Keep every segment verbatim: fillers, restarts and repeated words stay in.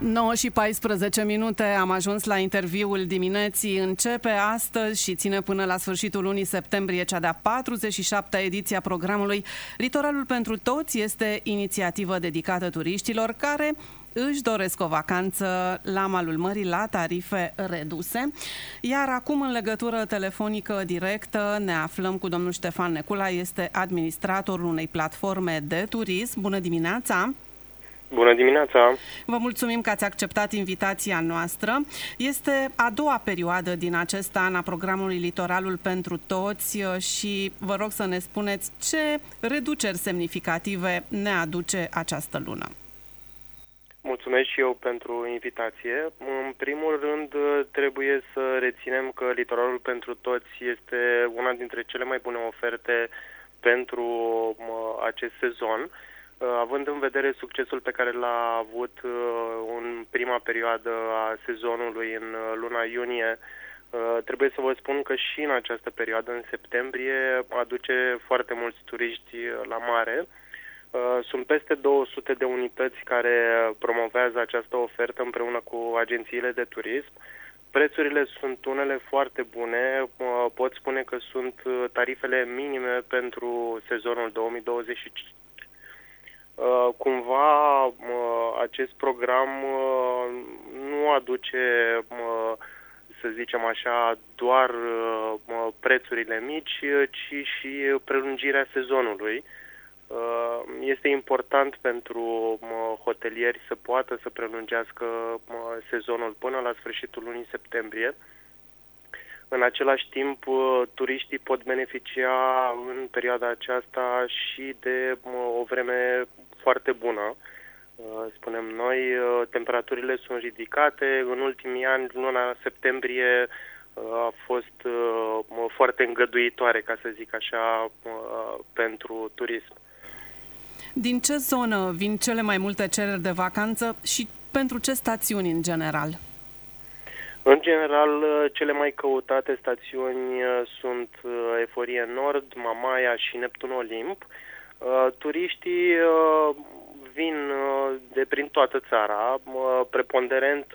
nouă și paisprezece minute, am ajuns la interviul dimineții. Începe astăzi și ține până la sfârșitul lunii septembrie cea de-a patruzeci și șaptea ediție a programului Litoralul pentru Toți. Este inițiativă dedicată turiștilor care își doresc o vacanță la malul mării la tarife reduse. Iar acum, în legătură telefonică directă, ne aflăm cu domnul Ștefan Necula, este administratorul unei platforme de turism. Bună dimineața! Bună dimineața! Vă mulțumim că ați acceptat invitația noastră. Este a doua perioadă din acest an a programului Litoralul pentru Toți și vă rog să ne spuneți ce reduceri semnificative ne aduce această lună. Mulțumesc și eu pentru invitație. În primul rând, trebuie să reținem că Litoralul pentru Toți este una dintre cele mai bune oferte pentru acest sezon. Având în vedere succesul pe care l-a avut în prima perioadă a sezonului, în luna iunie, trebuie să vă spun că și în această perioadă, în septembrie, aduce foarte mulți turiști la mare. Sunt peste două sute de unități care promovează această ofertă împreună cu agențiile de turism. Prețurile sunt unele foarte bune, pot spune că sunt tarifele minime pentru sezonul două mii douăzeci și cinci. Cumva acest program nu aduce, să zicem așa, doar prețurile mici, ci și prelungirea sezonului. Este important pentru hotelieri să poată să prelungească sezonul până la sfârșitul lunii septembrie. În același timp, turiștii pot beneficia în perioada aceasta și de o vreme foarte bună. Spunem noi, temperaturile sunt ridicate. În ultimii ani, luna septembrie a fost foarte îngăduitoare, ca să zic așa, pentru turism. Din ce zonă vin cele mai multe cereri de vacanță și pentru ce stațiuni în general? În general, cele mai căutate stațiuni sunt Eforie Nord, Mamaia și Neptun Olimp. Turiștii vin de prin toată țara. Preponderent,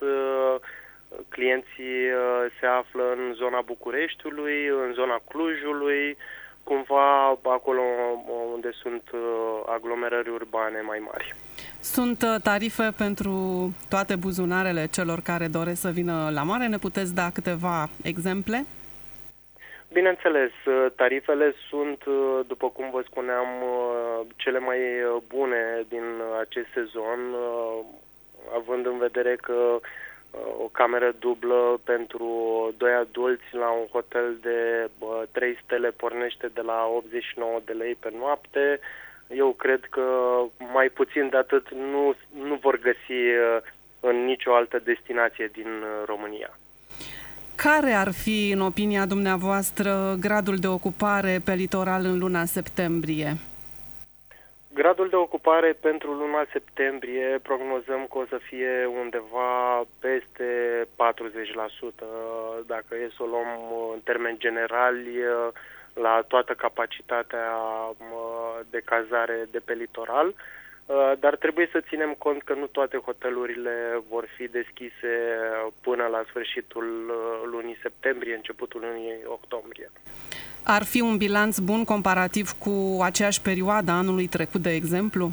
clienții se află în zona Bucureștiului, în zona Clujului, cumva acolo unde sunt aglomerări urbane mai mari. Sunt tarife pentru toate buzunarele celor care doresc să vină la mare? Ne puteți da câteva exemple? Bineînțeles, tarifele sunt, după cum vă spuneam, cele mai bune din acest sezon, având în vedere că o cameră dublă pentru doi adulți la un hotel de trei stele pornește de la optzeci și nouă de lei pe noapte. Eu cred că mai puțin de atât nu, nu vor găsi în nicio altă destinație din România. Care ar fi, în opinia dumneavoastră, gradul de ocupare pe litoral în luna septembrie? Gradul de ocupare pentru luna septembrie prognozăm că o să fie undeva peste patruzeci la sută, dacă e să o luăm în termeni generali, la toată capacitatea de cazare de pe litoral, dar trebuie să ținem cont că nu toate hotelurile vor fi deschise până la sfârșitul lunii septembrie, începutul lunii octombrie. Ar fi un bilanț bun comparativ cu aceeași perioadă anului trecut, de exemplu?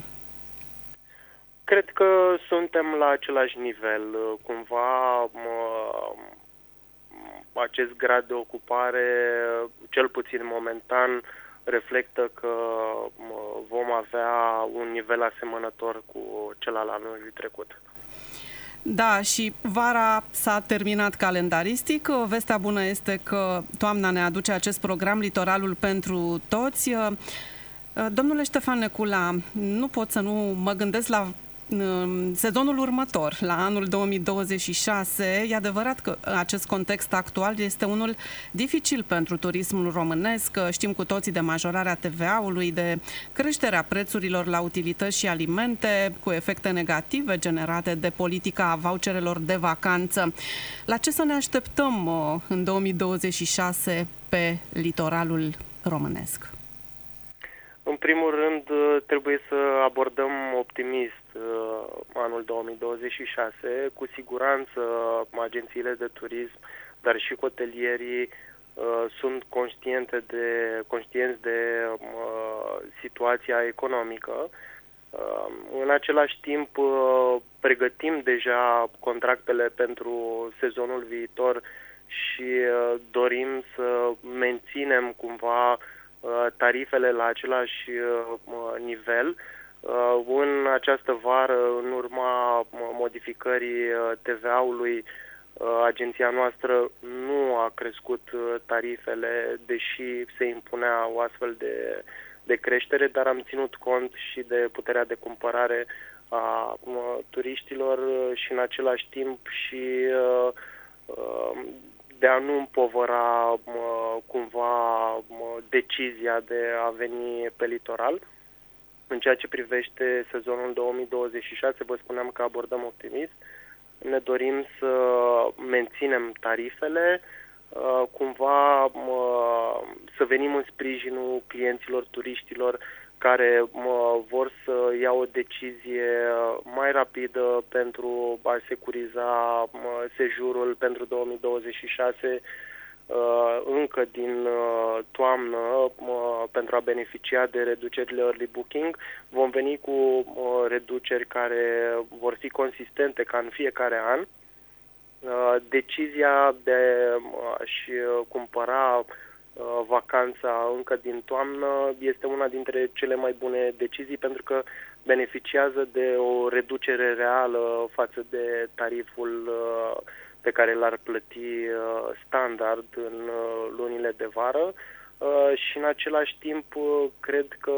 Cred că suntem la același nivel. Cumva acest grad de ocupare, cel puțin momentan, reflectă că vom avea un nivel asemănător cu cel al anului trecut. Da, și vara s-a terminat calendaristic. Vestea bună este că toamna ne aduce acest program Litoralul pentru Toți. Domnule Ștefan Necula, nu pot să nu mă gândesc la sezonul următor, la anul două mii douăzeci și șase. E adevărat că acest context actual este unul dificil pentru turismul românesc. Știm cu toții de majorarea T V A-ului, de creșterea prețurilor la utilități și alimente, cu efecte negative generate de politica a voucherelor de vacanță. La ce să ne așteptăm în două mii douăzeci și șase pe litoralul românesc? În primul rând, trebuie să abordăm optimist anul două mii douăzeci și șase. Cu siguranță, agențiile de turism, dar și hotelierii sunt conștiente de, conștienți de situația economică. În același timp, pregătim deja contractele pentru sezonul viitor și dorim să menținem cumva tarifele la același nivel. În această vară, în urma modificării T V A-ului, agenția noastră nu a crescut tarifele, deși se impunea o astfel de, de creștere, dar am ținut cont și de puterea de cumpărare a turiștilor și în același timp și de a nu împovăra cumva decizia de a veni pe litoral. În ceea ce privește sezonul două mii douăzeci și șase, vă spuneam că abordăm optimist. Ne dorim să menținem tarifele, cumva să venim în sprijinul clienților, turiștilor care vor să ia o decizie mai rapidă pentru a securiza sejurul pentru două mii douăzeci și șase încă din toamnă pentru a beneficia de reducerile early booking. Vom veni cu reduceri care vor fi consistente ca în fiecare an. Decizia de a-și cumpăra vacanța încă din toamnă este una dintre cele mai bune decizii pentru că beneficiază de o reducere reală față de tariful pe care l-ar plăti standard în lunile de vară și în același timp cred că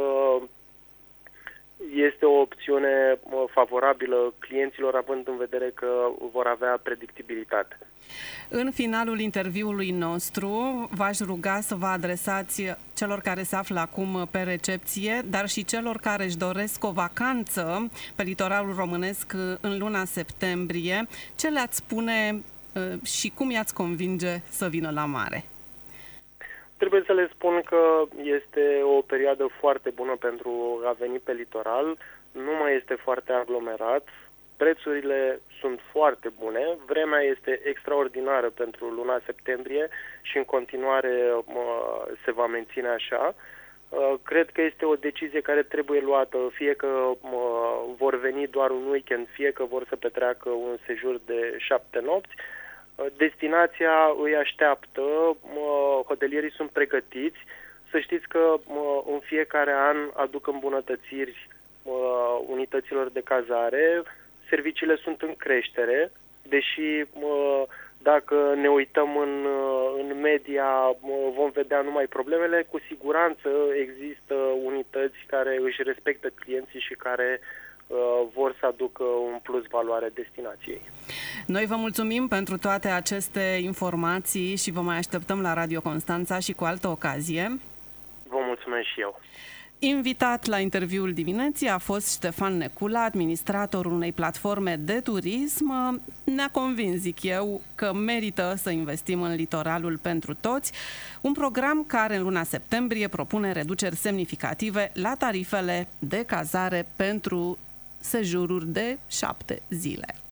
este o opțiune favorabilă clienților, având în vedere că vor avea predictibilitate. În finalul interviului nostru v-aș ruga să vă adresați celor care se află acum pe recepție, dar și celor care își doresc o vacanță pe litoralul românesc în luna septembrie. Ce le-ați spune și cum i-ați convinge să vină la mare? Trebuie să le spun că este o perioadă foarte bună pentru a veni pe litoral, nu mai este foarte aglomerat, prețurile sunt foarte bune, vremea este extraordinară pentru luna septembrie și în continuare se va menține așa. Cred că este o decizie care trebuie luată, fie că vor veni doar un weekend, fie că vor să petreacă un sejur de șapte nopți. Destinația îi așteaptă, hotelierii sunt pregătiți. Să știți că în fiecare an aduc îmbunătățiri unităților de cazare, serviciile sunt în creștere, deși dacă ne uităm în, în media vom vedea numai problemele, cu siguranță există unități care își respectă clienții și care vor să aducă un plus valoare destinației. Noi vă mulțumim pentru toate aceste informații și vă mai așteptăm la Radio Constanța și cu altă ocazie. Vă mulțumesc și eu. Invitat la interviul dimineții a fost Ștefan Necula, administratorul unei platforme de turism. Ne-a convins, zic eu, că merită să investim în litoralul pentru toți, un program care în luna septembrie propune reduceri semnificative la tarifele de cazare pentru sejururi de șapte zile.